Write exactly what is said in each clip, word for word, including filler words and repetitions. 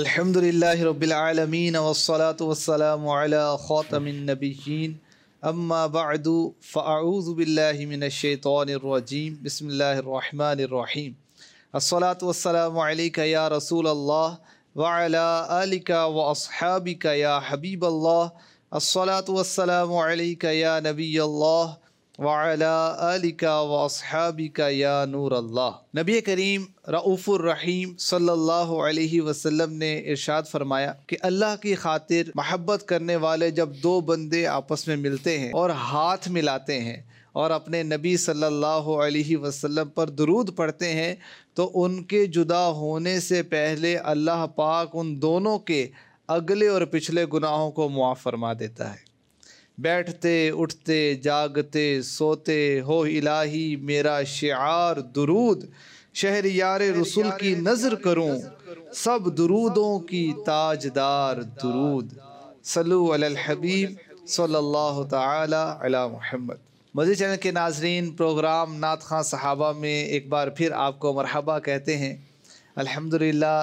الحمدللہ رب العالمین والصلاة والسلام علی خاتم النبیین اما بعد فاعوذ باللہ من الشیطان الرجیم بسم اللہ الرحمن الرحیم الصلاة والسلام علیک یا رسول اللہ وعلی آلک واصحابک یا حبیب اللہ الصلاة والسلام علیک یا نبی اللہ وعلی آلک واصحابک یا نور اللہ۔ نبی کریم رؤوف الرحیم صلی اللہ علیہ وسلم نے ارشاد فرمایا کہ اللہ کی خاطر محبت کرنے والے جب دو بندے آپس میں ملتے ہیں اور ہاتھ ملاتے ہیں اور اپنے نبی صلی اللہ علیہ وسلم پر درود پڑھتے ہیں تو ان کے جدا ہونے سے پہلے اللہ پاک ان دونوں کے اگلے اور پچھلے گناہوں کو معاف فرما دیتا ہے۔ بیٹھتے اٹھتے جاگتے سوتے ہو الہی میرا شعار درود، شہریار رسول کی نظر کروں سب درودوں کی تاجدار درود، صلو علی الحبیب صلی اللہ تعالی علی محمد۔ مزید چینل کے ناظرین، پروگرام نعت خواں صحابہ میں ایک بار پھر آپ کو مرحبا کہتے ہیں۔ الحمدللہ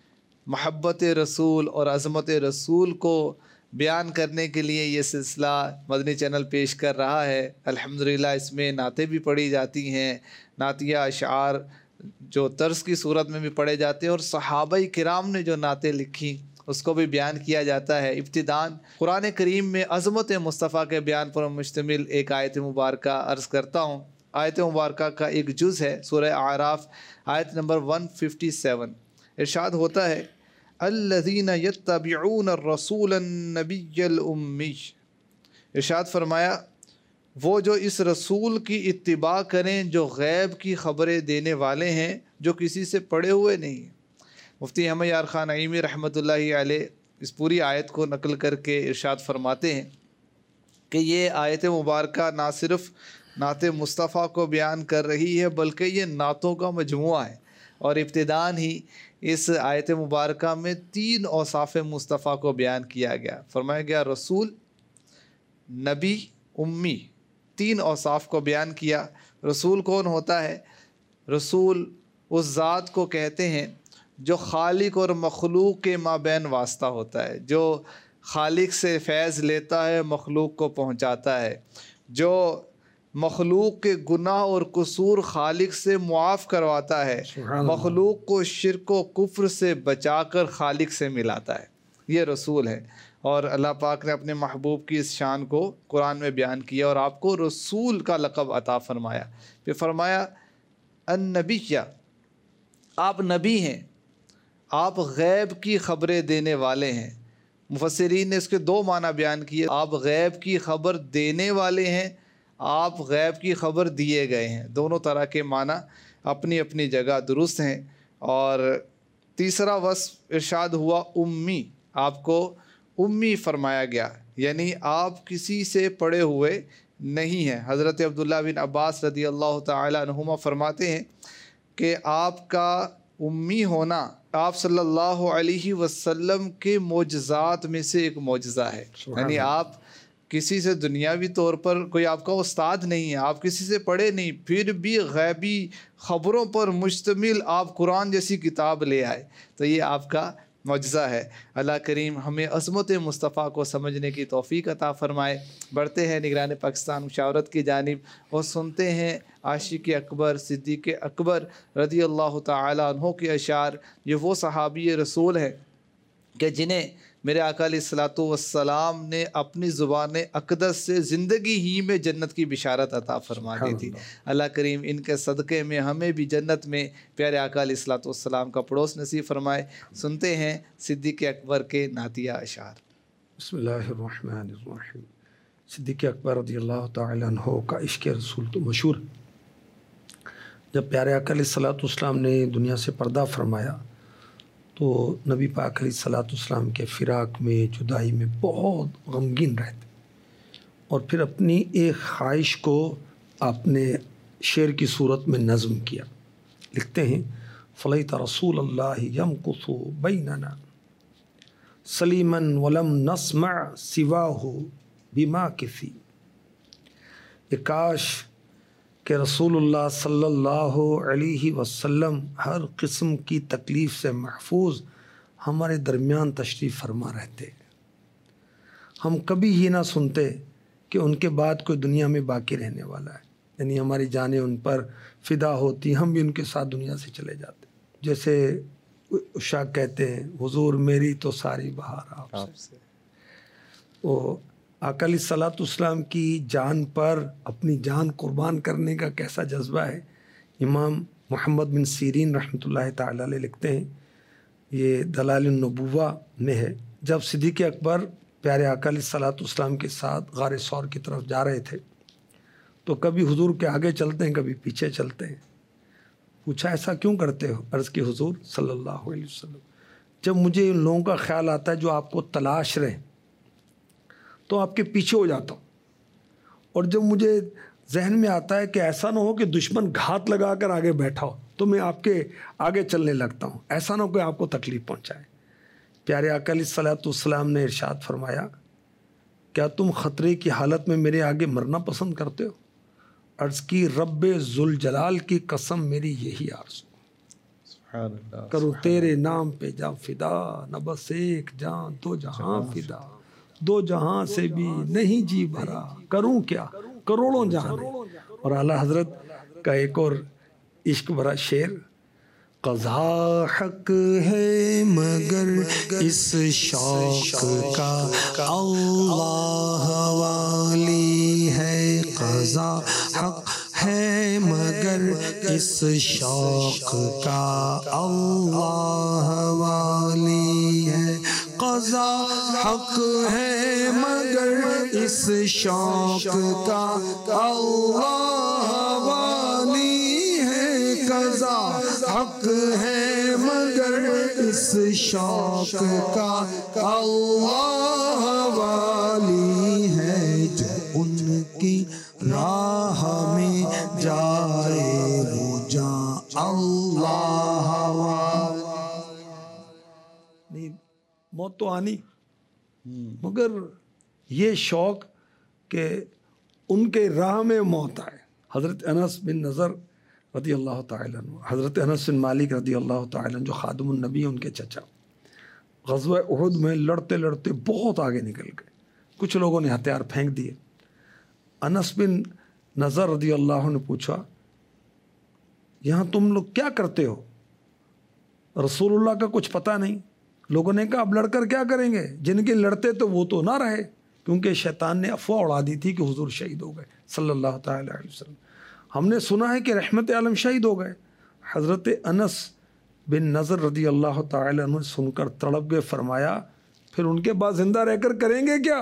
محبت رسول اور عظمت رسول کو بیان کرنے کے لیے یہ سلسلہ مدنی چینل پیش کر رہا ہے۔ الحمدللہ اس میں نعتیں بھی پڑھی جاتی ہیں، نعتیہ اشعار جو طرز کی صورت میں بھی پڑھے جاتے ہیں، اور صحابہ کرام نے جو نعتیں لکھی اس کو بھی بیان کیا جاتا ہے۔ ابتداً قرآن کریم میں عظمت مصطفیٰ کے بیان پر مشتمل ایک آیت مبارکہ عرض کرتا ہوں۔ آیت مبارکہ کا ایک جز ہے سورہ اعراف، آیت نمبر ایک سو سیون۔ ارشاد ہوتا ہے الذین یتبعون الرسول النبی الامی، ارشاد فرمایا وہ جو اس رسول کی اتباع کریں جو غیب کی خبریں دینے والے ہیں، جو کسی سے پڑھے ہوئے نہیں ہیں۔ مفتی احمد یار خان نعیمی رحمۃ اللہ علیہ اس پوری آیت کو نقل کر کے ارشاد فرماتے ہیں کہ یہ آیت مبارکہ نہ صرف نعت مصطفیٰ کو بیان کر رہی ہے بلکہ یہ نعتوں کا مجموعہ ہے، اور ابتداً ہی اس آیت مبارکہ میں تین اوصاف مصطفیٰ کو بیان کیا گیا۔ فرمایا گیا رسول، نبی، امی، تین اوصاف کو بیان کیا۔ رسول کون ہوتا ہے؟ رسول اس ذات کو کہتے ہیں جو خالق اور مخلوق کے مابین واسطہ ہوتا ہے، جو خالق سے فیض لیتا ہے، مخلوق کو پہنچاتا ہے، جو مخلوق کے گناہ اور قصور خالق سے معاف کرواتا ہے، مخلوق کو شرک و کفر سے بچا کر خالق سے ملاتا ہے، یہ رسول ہے۔ اور اللہ پاک نے اپنے محبوب کی اس شان کو قرآن میں بیان کیا اور آپ کو رسول کا لقب عطا فرمایا۔ پھر فرمایا النبی، آپ نبی ہیں، آپ غیب کی خبریں دینے والے ہیں۔ مفسرین نے اس کے دو معنی بیان کیے، آپ غیب کی خبر دینے والے ہیں، آپ غیب کی خبر دیے گئے ہیں۔ دونوں طرح کے معنی اپنی اپنی جگہ درست ہیں۔ اور تیسرا وصف ارشاد ہوا امی، آپ کو امی فرمایا گیا، یعنی آپ کسی سے پڑھے ہوئے نہیں ہیں۔ حضرت عبداللہ بن عباس رضی اللہ تعالی عنہما فرماتے ہیں کہ آپ کا امی ہونا آپ صلی اللہ علیہ وسلم کے معجزات میں سے ایک معجزہ ہے، یعنی آپ کسی سے دنیاوی طور پر کوئی آپ کا استاد نہیں ہے، آپ کسی سے پڑھے نہیں، پھر بھی غیبی خبروں پر مشتمل آپ قرآن جیسی کتاب لے آئے، تو یہ آپ کا معجزہ ہے۔ اللہ کریم ہمیں عظمت مصطفیٰ کو سمجھنے کی توفیق عطا فرمائے۔ بڑھتے ہیں نگران پاکستان مشاورت کی جانب اور سنتے ہیں عاشق اکبر صدیق اکبر رضی اللہ تعالی عنہ کے اشعار۔ یہ وہ صحابی رسول ہیں کہ جنہیں میرے آقا علیہ الصلوۃ والسلام نے اپنی زبان اقدس سے زندگی ہی میں جنت کی بشارت عطا فرما دی تھی۔ اللہ کریم ان کے صدقے میں ہمیں بھی جنت میں پیارے آقا علیہ الصلوۃ والسلام کا پڑوس نصیب فرمائے۔ سنتے ہیں صدیق اکبر کے نعتیہ اشعار۔ بسم اللہ الرحمن الرحیم۔ صدیق اکبر رضی اللہ تعالی عنہ کا عشق رسول تو مشہور۔ جب پیارے آقا علیہ الصلوۃ والسلام نے دنیا سے پردہ فرمایا تو نبی پاک علیہ الصلوۃ والسلام کے فراق میں، جدائی میں بہت غمگین رہتے، اور پھر اپنی ایک خواہش کو آپ نے شعر کی صورت میں نظم کیا۔ لکھتے ہیں فلیت رسول اللہ یمکث بیننا سلیما ولم نسمع سواہ بماکث، کہ کاش کہ رسول اللہ صلی اللہ علیہ وسلم ہر قسم کی تکلیف سے محفوظ ہمارے درمیان تشریف فرما رہتے، ہم کبھی یہ نہ سنتے کہ ان کے بعد کوئی دنیا میں باقی رہنے والا ہے، یعنی ہماری جانیں ان پر فدا ہوتی، ہم بھی ان کے ساتھ دنیا سے چلے جاتے۔ جیسے عشاق کہتے ہیں حضور میری تو ساری بہار آپ سے، وہ آقا علیہ الصلوۃ والسلام کی جان پر اپنی جان قربان کرنے کا کیسا جذبہ ہے۔ امام محمد بن سیرین رحمۃ اللہ تعالی علیہ لکھتے ہیں، یہ دلائل النبوہ میں ہے، جب صدیق اکبر پیارے آقا علیہ الصلوۃ والسلام کے ساتھ غار ثور کی طرف جا رہے تھے تو کبھی حضور کے آگے چلتے ہیں، کبھی پیچھے چلتے ہیں۔ پوچھا ایسا کیوں کرتے ہو؟ عرض کی حضور صلی اللہ علیہ وسلم، جب مجھے ان لوگوں کا خیال آتا ہے جو آپ کو تلاش رہے تو آپ کے پیچھے ہو جاتا ہوں، اور جب مجھے ذہن میں آتا ہے کہ ایسا نہ ہو کہ دشمن گھات لگا کر آگے بیٹھا ہو تو میں آپ کے آگے چلنے لگتا ہوں، ایسا نہ ہو کہ آپ کو تکلیف پہنچائے۔ پیارے آقا علیہ الصلوۃ والسلام نے ارشاد فرمایا، کیا تم خطرے کی حالت میں میرے آگے مرنا پسند کرتے ہو؟ عرض کی رب ذوالجلال کی قسم میری یہی آرزو، سبحان اللہ، کروں تیرے نام پہ جاں فدا، نہ بس ایک جان دو جہاں فدا، دو جہاں سے بھی نہیں جی بھرا، کروں کیا کروڑوں جہاں۔ اور اعلیٰ حضرت کا ایک اور عشق بھرا شعر، قضا حق ہے مگر اس شوق کا اللہ والی ہے، قضا حق ہے مگر اس شوق کا اللہ والی ہے، قضا حق ہے مگر اس شوق کا اللہ والی ہے، قضا حق ہے مگر اس شوق کا اللہ والی ہے، جو ان کی راہ میں جائے وہ جاں اللہ والی۔ نہیں، موت تو آنی، مگر یہ شوق کہ ان کے راہ میں موت آئے۔ حضرت انس بن نضر رضی اللہ تعالیٰ عنہ، حضرت انس بن مالک رضی اللہ تعالیٰ عنہ جو خادم النبی ان کے چچا، غزوہ احد میں لڑتے لڑتے بہت آگے نکل گئے، کچھ لوگوں نے ہتھیار پھینک دیے۔ انس بن نضر رضی اللہ عنہ نے پوچھا، یہاں تم لوگ کیا کرتے ہو؟ رسول اللہ کا کچھ پتہ نہیں؟ لوگوں نے کہا اب لڑ کر کیا کریں گے، جن کے لڑتے تو وہ تو نہ رہے، کیونکہ شیطان نے افواہ اڑا دی تھی کہ حضور شہید ہو گئے صلی اللہ تعالی علیہ وسلم۔ ہم نے سنا ہے کہ رحمت عالم شہید ہو گئے۔ حضرت انس بن نضر رضی اللہ تعالی عنہ سن کر تڑپ گئے، فرمایا پھر ان کے بعد زندہ رہ کر کریں گے کیا؟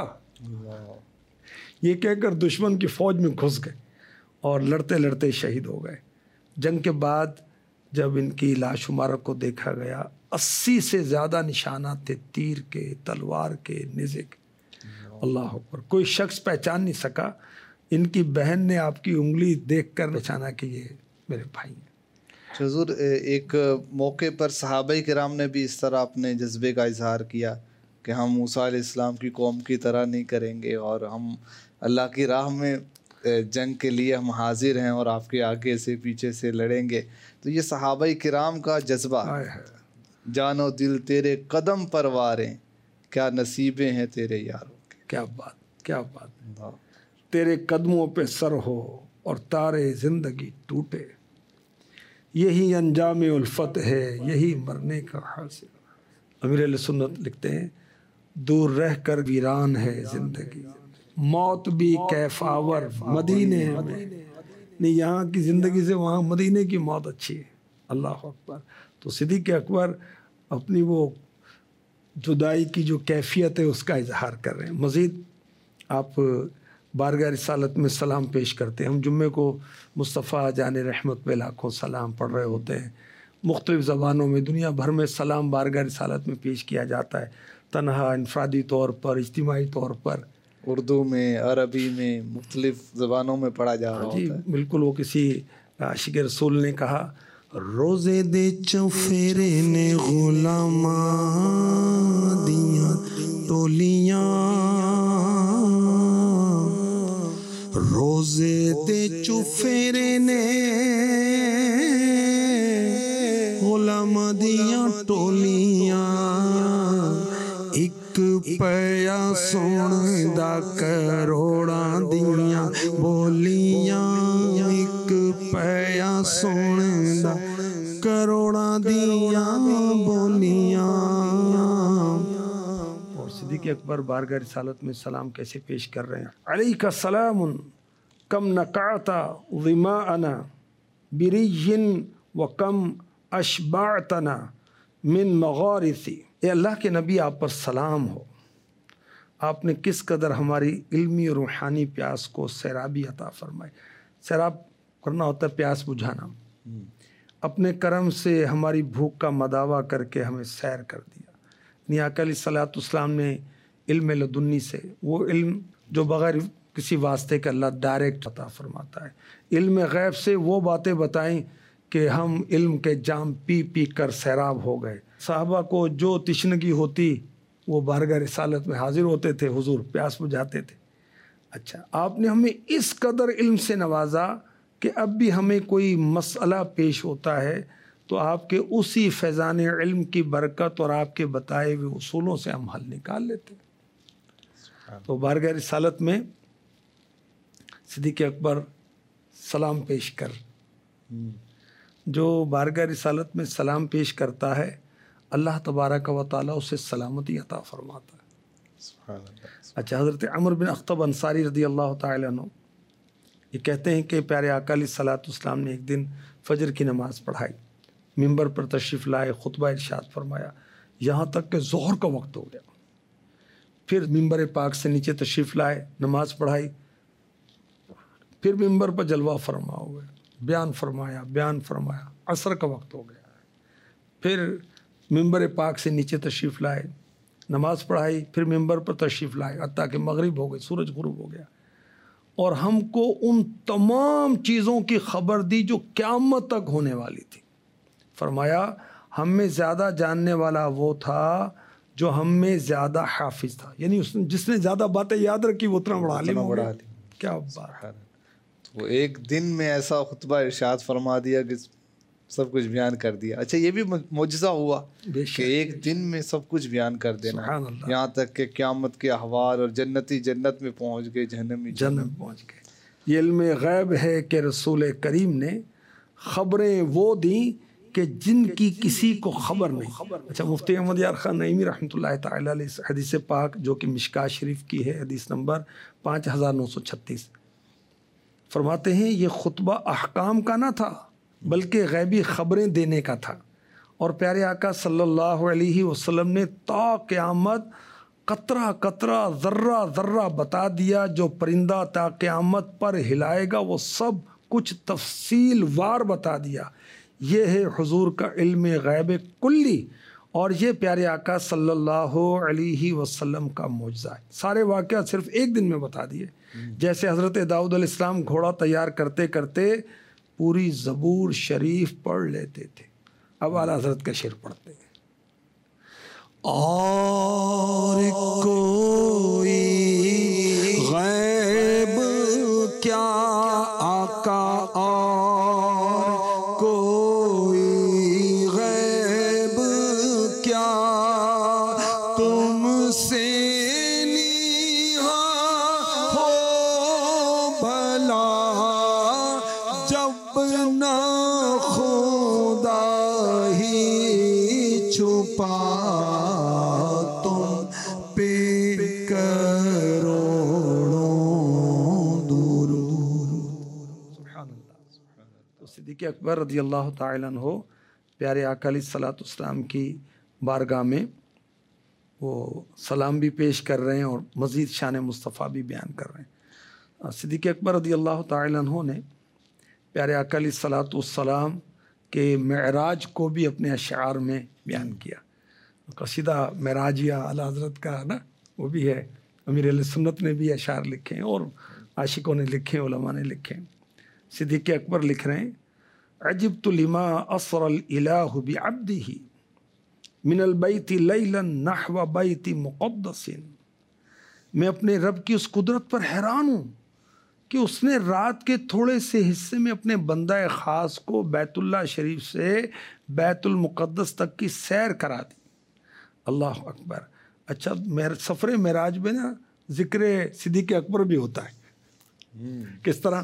یہ کہہ کر دشمن کی فوج میں گھس گئے اور لڑتے لڑتے شہید ہو گئے۔ جنگ کے بعد جب ان کی لاش مبارک کو دیکھا گیا، اسی سے زیادہ نشانات تھے، تیر کے، تلوار کے، نیزے کے۔ اللہ اکبر، کوئی شخص پہچان نہیں سکا۔ ان کی بہن نے آپ کی انگلی دیکھ کر پہچانا کہ یہ میرے بھائی ہیں۔ حضور ایک موقع پر صحابہ کرام نے بھی اس طرح اپنے جذبے کا اظہار کیا کہ ہم موسیٰ علیہ السلام کی قوم کی طرح نہیں کریں گے، اور ہم اللہ کی راہ میں جنگ کے لیے ہم حاضر ہیں اور آپ کے آگے سے پیچھے سے لڑیں گے۔ تو یہ صحابہ کرام کا جذبہ، جان و دل تیرے قدم پرواریں، کیا نصیبیں ہیں تیرے یاروں کے۔ کیا بات، کیا بات، تیرے قدموں پہ سر ہو اور تارے زندگی ٹوٹے، یہی انجام الفت ہے، یہی مرنے کا حاصل۔ امیر علیہ سنت لکھتے ہیں، دور رہ کر ویران ہے زندگی، موت بھی کیف آور مدینے میں، نہیں یہاں کی زندگی سے وہاں مدینے کی موت اچھی ہے۔ اللہ اکبر۔ تو صدیق اکبر اپنی وہ جدائی کی جو کیفیت ہے اس کا اظہار کر رہے ہیں۔ مزید آپ بارگاہ رسالت میں سلام پیش کرتے ہیں۔ ہم جمعے کو مصطفیٰ جان رحمت پہ لاکھوں سلام پڑھ رہے ہوتے ہیں، مختلف زبانوں میں دنیا بھر میں سلام بارگاہ رسالت میں پیش کیا جاتا ہے، تنہا، انفرادی طور پر، اجتماعی طور پر، اردو میں، عربی میں، مختلف زبانوں میں پڑھا جا رہا جی ہوتا ہے۔ بالکل۔ وہ کسی عاشق رسول نے کہا، روزے دے چوفیرے نے غلاماں دیاں ٹولیاں، روزے دے چوفیرے نے غلاماں دیاں ٹولیاں، پیا سن دا کروڑاں دیاں بولیاں، ایک پیا سن دا کروڑاں دیاں بولیاں۔ اور صدیق اکبر بارگاہ رسالت میں سلام کیسے پیش کر رہے ہیں؟ علیک السلام کم نقعت ظماءنا بری وکم اشبعتنا من مغارثی۔ اے اللہ کے نبی آپ پر سلام ہو، آپ نے کس قدر ہماری علمی اور روحانی پیاس کو سیرابی عطا فرمائی۔ سیراب کرنا ہوتا ہے پیاس بجھانا۔ اپنے کرم سے ہماری بھوک کا مداوع کر کے ہمیں سیر کر دیا۔ یعنی آقا علیہ الصلوۃ والسلام نے علم لدنی سے، وہ علم جو بغیر کسی واسطے کے اللہ ڈائریکٹ عطا فرماتا ہے، علم غیب سے وہ باتیں بتائیں کہ ہم علم کے جام پی پی کر سیراب ہو گئے۔ صحابہ کو جو تشنگی ہوتی وہ بارگاہ رسالت میں حاضر ہوتے تھے، حضور پیاس بجھاتے تھے۔ اچھا، آپ نے ہمیں اس قدر علم سے نوازا کہ اب بھی ہمیں کوئی مسئلہ پیش ہوتا ہے تو آپ کے اسی فیضان علم کی برکت اور آپ کے بتائے ہوئے اصولوں سے ہم حل نکال لیتے۔ تو بارگاہ رسالت میں صدیق اکبر سلام پیش کر، جو بارگاہ رسالت میں سلام پیش کرتا ہے اللہ تبارک و تعالیٰ اسے سلامتی عطا فرماتا ہے۔ اچھا، حضرت عمر بن اخطب انصاری رضی اللہ تعالیٰ عنہ یہ کہتے ہیں کہ پیارے آقا علیہ الصلوۃ والسلام نے ایک دن فجر کی نماز پڑھائی، ممبر پر تشریف لائے، خطبہ ارشاد فرمایا یہاں تک کہ ظہر کا وقت ہو گیا۔ پھر ممبر پاک سے نیچے تشریف لائے، نماز پڑھائی، پھر ممبر پر جلوہ فرما ہوئے، بیان فرمایا بیان فرمایا عصر کا وقت ہو گیا۔ پھر ممبر پاک سے نیچے تشریف لائے، نماز پڑھائی، پھر ممبر پر تشریف لائے حتیٰ کہ مغرب ہو گئی، سورج غروب ہو گیا، اور ہم کو ان تمام چیزوں کی خبر دی جو قیامت تک ہونے والی تھی۔ فرمایا ہم میں زیادہ جاننے والا وہ تھا جو ہم میں زیادہ حافظ تھا، یعنی اس نے جس نے زیادہ باتیں یاد رکھی وہ اتنا بڑا عالم ہو گیا۔ کیا بات ہے! وہ ایک دن میں ایسا خطبہ ارشاد فرما دیا کہ سب کچھ بیان کر دیا۔ اچھا، یہ بھی معجزہ ہوا کہ ایک دن میں سب کچھ بیان کر دینا، یہاں تک کہ قیامت کے احوال، اور جنتی جنت میں پہنچ گئے، جہنمی جنت میں پہنچ گئے۔ یہ علم غیب ہے کہ رسول کریم نے خبریں وہ دیں کہ جن کی کسی کو خبر نہیں۔ اچھا، مفتی احمد یار خان نعیمی رحمۃ اللہ تعالیٰ علیہ حدیث پاک جو کہ مشکاۃ شریف کی ہے، حدیث نمبر پانچ ہزار نو سو چھتیس، فرماتے ہیں یہ خطبہ احکام کا نہ تھا بلکہ غیبی خبریں دینے کا تھا، اور پیارے آقا صلی اللہ علیہ وسلم نے تا قیامت قطرہ قطرہ ذرہ ذرہ بتا دیا، جو پرندہ تا قیامت پر ہلائے گا وہ سب کچھ تفصیل وار بتا دیا۔ یہ ہے حضور کا علم غیب کلی، اور یہ پیارے آقا صلی اللہ علیہ وسلم کا معجزہ ہے۔ سارے واقعات صرف ایک دن میں بتا دیے، جیسے حضرت داؤد علیہ السلام گھوڑا تیار کرتے کرتے پوری زبور شریف پڑھ لیتے تھے۔ اب اعلیٰ حضرت کا شعر پڑھتے ہیں۔ اور کوئی غیب کیا آقا، اور کوئی غیب کیا تم سے نیہا ہو بھلا، جب نہ خدا ہی چھپا تم پہ کروڑوں دور دور۔ سبحان اللہ۔ تو صدیق اکبر رضی اللہ تعالیٰ عنہ پیارے آقا علیہ الصلوۃ والسلام کی بارگاہ میں وہ سلام بھی پیش کر رہے ہیں اور مزید شان مصطفیٰ بھی بیان کر رہے ہیں۔ صدیق اکبر رضی اللہ تعالیٰ عنہ نے پیارے آقا علیہ الصلوۃ والسلام کے معراج کو بھی اپنے اشعار میں بیان کیا۔ قصیدہ معراجیہ اعلیٰ حضرت کا نا وہ بھی ہے، امیر علیہ سنت نے بھی اشعار لکھے ہیں اور عاشقوں نے لکھے، علماء نے لکھے۔ صدیق اکبر لکھ رہے ہیں، عجبت لما اسر الالہ بعبدہ من البیت لیلا نحو بیت مقدس۔ میں اپنے رب کی اس قدرت پر حیران ہوں کہ اس نے رات کے تھوڑے سے حصے میں اپنے بندہ خاص کو بیت اللہ شریف سے بیت المقدس تک کی سیر کرا دی۔ اللہ اکبر۔ اچھا سفر معراج میں نا ذکر صدیق اکبر بھی ہوتا ہے. کس طرح؟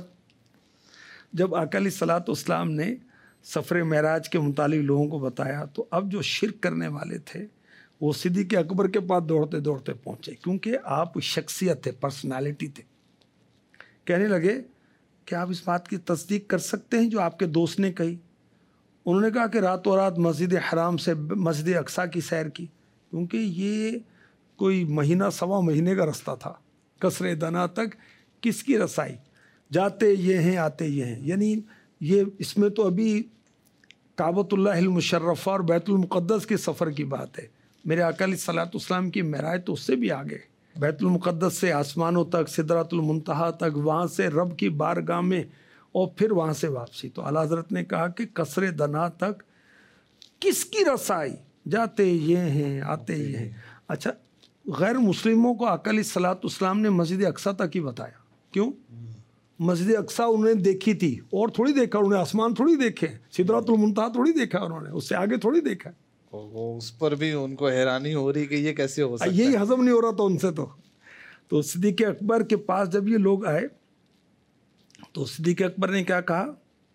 جب آقا علیہ الصلوۃ والسلام نے سفر معراج کے متعلق لوگوں کو بتایا تو اب جو شرک کرنے والے تھے وہ صدیق اکبر کے پاس دوڑتے دوڑتے پہنچے، کیونکہ آپ شخصیت تھے، پرسنالٹی تھے. کہنے لگے کہ آپ اس بات کی تصدیق کر سکتے ہیں جو آپ کے دوست نے کہی؟ انہوں نے کہا کہ راتوں رات مسجد حرام سے مسجد اقصیٰ کی سیر کی، کیونکہ یہ کوئی مہینہ سوا مہینے کا رستہ تھا. قصر دنا تک کس کی رسائی؟ جاتے یہ ہیں آتے یہ ہیں، یعنی یہ اس میں تو ابھی کعبۃ اللہ المشرفہ اور بیت المقدس کے سفر کی بات ہے. میرے آقا علیہ الصلوۃ والسلام کی معراج تو اس سے بھی آگے، بیت المقدس سے آسمانوں تک، سدرۃ المنتہا تک، وہاں سے رب کی بارگاہ میں، اور پھر وہاں سے واپسی. تو اعلیٰ حضرت نے کہا کہ قصر دنا تک کس کی رسائی؟ جاتے یہ ہیں آتے یہ ہیں. اچھا غیر مسلموں کو آقا علیہ الصلوۃ والسلام نے مسجد اقصیٰ تک ہی بتایا. کیوں؟ مسجد اقصیٰ انہوں نے دیکھی تھی، اور تھوڑی دیکھا انہوں نے، آسمان تھوڑی دیکھے، سدرۃ المنتہا تھوڑی دیکھا انہوں نے، اس سے آگے تھوڑی دیکھا. وہ اس پر بھی ان کو حیرانی ہو رہی کہ یہ کیسے ہو سکتا ہے، یہی ہضم نہیں ہو رہا تھا ان سے. تو تو صدیق اکبر کے پاس جب یہ لوگ آئے تو صدیق اکبر نے کیا کہا؟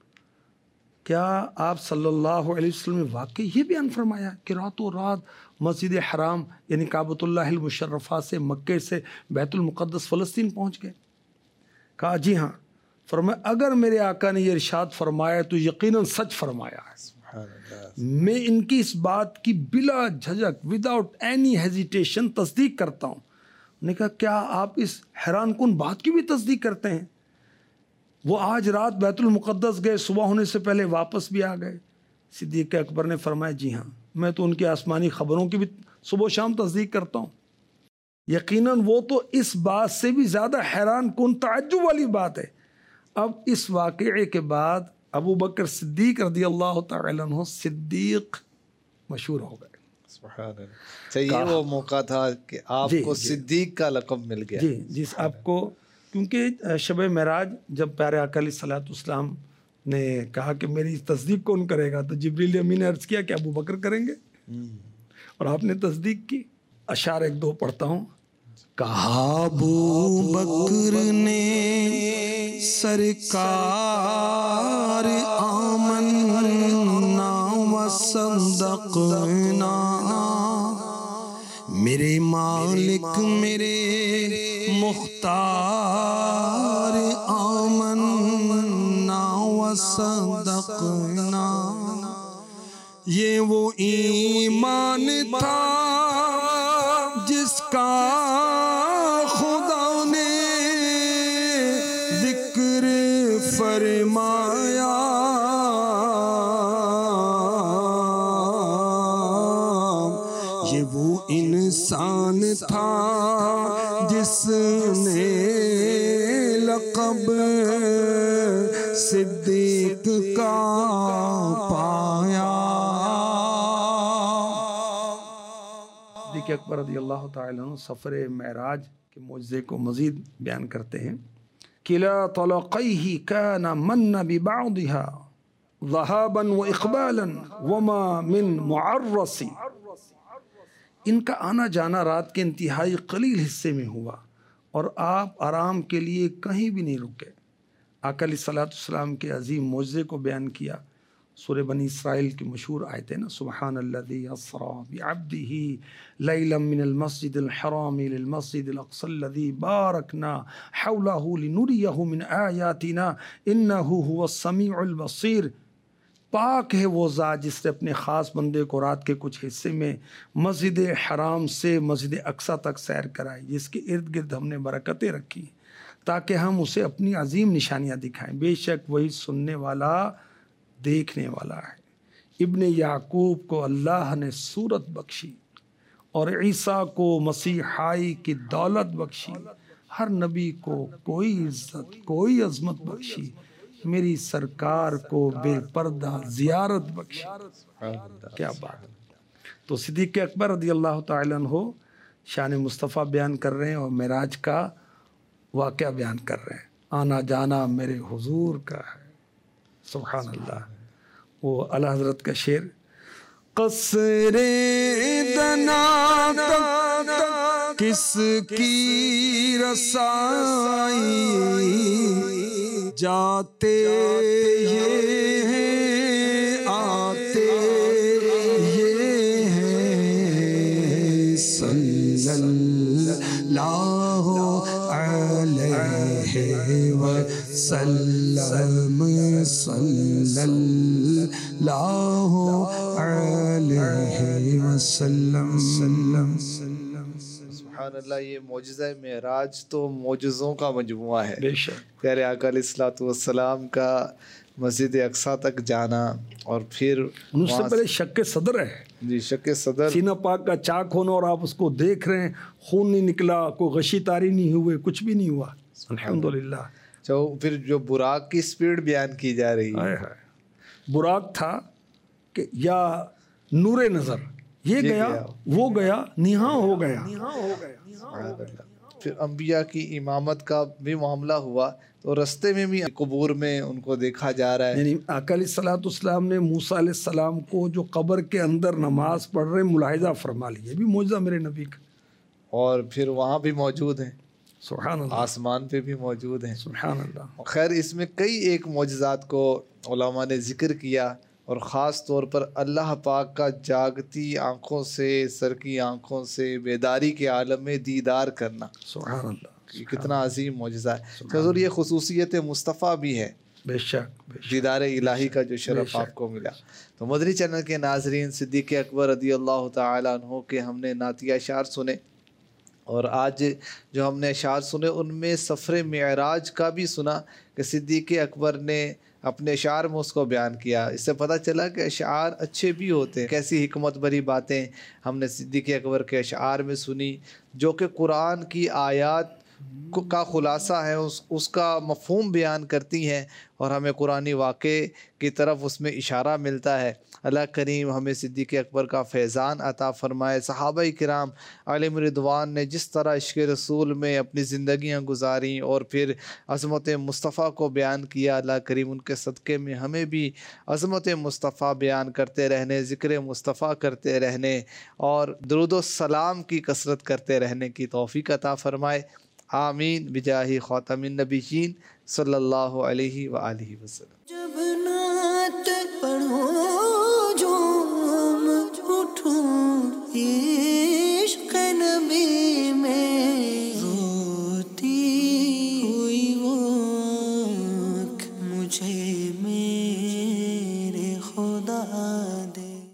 کیا آپ صلی اللہ علیہ وسلم نے واقعی یہ بیان فرمایا کہ راتوں رات مسجد حرام یعنی کعبۃ اللہ المشرفہ سے مکے سے بیت المقدس فلسطین پہنچ گئے؟ کہا جی ہاں. فرمایا اگر میرے آقا نے یہ ارشاد فرمایا تو یقیناً سچ فرمایا ہے. میں ان کی اس بات کی بلا جھجک وداؤٹ اینی ہیزیٹیشن تصدیق کرتا ہوں. نے کہا کیا آپ اس حیران کن بات کی بھی تصدیق کرتے ہیں؟ وہ آج رات بیت المقدس گئے، صبح ہونے سے پہلے واپس بھی آ گئے. صدیق اکبر نے فرمایا جی ہاں، میں تو ان کی آسمانی خبروں کی بھی صبح و شام تصدیق کرتا ہوں. یقیناً وہ تو اس بات سے بھی زیادہ حیران کن تعجب والی بات ہے. اب اس واقعے کے بعد ابو بکر صدیق رضی اللہ تعالی عنہ صدیق مشہور ہو گئے. سبحان اللہ. یہ وہ موقع تھا کہ آپ جی کو جی صدیق کا لقب مل گیا. جی جس آپ کو، کیونکہ شب معراج جب پیارے آقا علیہ الصلوۃ والسلام نے کہا کہ میری تصدیق کون کرے گا، تو جبریل امین نے عرض کیا کہ ابو بکر کریں گے، اور آپ نے تصدیق کی. اشعار ایک دو پڑھتا ہوں. کہا ابو بکر نے سرکار آمنا و صدقنا، میرے مالک میرے مختار آمنا و صدقنا. یہ وہ ایمان تھا جس کا خدا نے ذکر فرمایا. یہ وہ انسان تھا جس نے لقب صدیق کا پایا. صدیق اکبر رضی اللہ تعالی عنہ سفر معراج کے معجزے کو مزید بیان کرتے ہیں. کلا طلقیہ کان من ببعضها ذہابا و اقبالا وما من معرس. ان کا آنا جانا رات کے انتہائی قلیل حصے میں ہوا اور آپ آرام کے لیے کہیں بھی نہیں رکے. آقا علیہ الصلوۃ والسلام کے عظیم معجزے کو بیان کیا. سورہ بنی اسرائیل کی مشہور آیت ہے نا، سبحان الذی اسری بعبدہ لیلا من المسجد الحرام للمسجد الاقصی الذی بارکنا حولہ لنریہ من آیاتنا انہ هو السمیع البصیر. پاک ہے وہ ذات جس نے اپنے خاص بندے کو رات کے کچھ حصے میں مسجد حرام سے مسجد اقصیٰ تک سیر کرائی، جس کے ارد گرد ہم نے برکتیں رکھی تاکہ ہم اسے اپنی عظیم نشانیاں دکھائیں. بے شک وہی سننے والا دیکھنے والا ہے. ابن یعقوب کو اللہ نے صورت بخشی اور عیسیٰ کو مسیحائی کی دولت بخشی. ہر نبی کو کوئی عزت کوئی عظمت بخشی. میری سرکار کو بے پردہ زیارت بخشی. کیا بات. تو صدیق اکبر رضی اللہ تعالی عنہ شان مصطفیٰ بیان کر رہے ہیں اور معراج کا واقعہ بیان کر رہے ہیں. آنا جانا میرے حضور کا ہے. سبحان اللہ. وہ اعلیٰ حضرت کا شعر، قصر دنا تک کس کی رسائی جاتے یہ ہیں آتے یہ ہیں صلی اللہ علیہ وسلم صلی اللہ علیہ وسلم. سبحان اللہ. یہ معجزہ معراج تو معجزوں کا مجموعہ ہے. بے شک پیارے آقا علیہ الصلوۃ والسلام کا مسجد اقصیٰ تک جانا اور پھر ان سے پہلے شک صدر ہے. جی شک صدر، سینہ پاک کا چاک ہونا اور آپ اس کو دیکھ رہے ہیں، خون نہیں نکلا، کوئی غشی تاری نہیں ہوئے، کچھ بھی نہیں ہوا. الحمدللہ. جو پھر جو براق کی سپیڈ بیان کی جا رہی ہے، براق تھا کہ یا نور نظر، یہ گیا وہ گیا، نہاں ہو گیا. پھر انبیاء کی امامت کا بھی معاملہ ہوا تو رستے میں بھی قبور میں ان کو دیکھا جا رہا ہے. یعنی آقا علیہ الصلوۃ والسلام نے موسیٰ علیہ السلام کو جو قبر کے اندر نماز پڑھ رہے ملاحظہ فرما لیا. یہ بھی معجزہ میرے نبی کا. اور پھر وہاں بھی موجود ہیں، سبحان اللہ، آسمان پہ بھی موجود ہیں. سبحان اللہ. خیر اس میں کئی ایک معجزات کو علماء نے ذکر کیا، اور خاص طور پر اللہ پاک کا جاگتی آنکھوں سے، سر کی آنکھوں سے بیداری کے عالم میں دیدار کرنا. سبحان اللہ. یہ کتنا عظیم معجزہ ہے. حضور یہ خصوصیت مصطفیٰ بھی ہے، بے شک بے شک. دیدار الہی کا جو شرف آپ کو ملا. تو مدنی چینل کے ناظرین، صدیق اکبر رضی اللہ تعالیٰ عنہ کے ہم نے نعتیہ اشعار سنے، اور آج جو ہم نے اشعار سنے ان میں سفر معراج کا بھی سنا کہ صدیق اکبر نے اپنے اشعار میں اس کو بیان کیا. اس سے پتہ چلا کہ اشعار اچھے بھی ہوتے ہیں. کیسی حکمت بھری باتیں ہم نے صدیق اکبر کے اشعار میں سنی، جو کہ قرآن کی آیات کا خلاصہ ہے، اس اس کا مفہوم بیان کرتی ہیں، اور ہمیں قرآنی واقعے کی طرف اس میں اشارہ ملتا ہے. اللہ کریم ہمیں صدیق اکبر کا فیضان عطا فرمائے. صحابہ کرام علیہم رضوان نے جس طرح عشق رسول میں اپنی زندگیاں گزاریں اور پھر عظمت مصطفیٰ کو بیان کیا، اللہ کریم ان کے صدقے میں ہمیں بھی عظمت مصطفیٰ بیان کرتے رہنے، ذکر مصطفیٰ کرتے رہنے اور درود و سلام کی کثرت کرتے رہنے کی توفیق عطا فرمائے. آمین بجاہ خاتم النبیین صلی اللہ علیہ وآلہ وسلم. جب نعت پڑھو جھوم اٹھوں عشق نبی میں، روتی ہوئی وہ آنکھ مجھے میں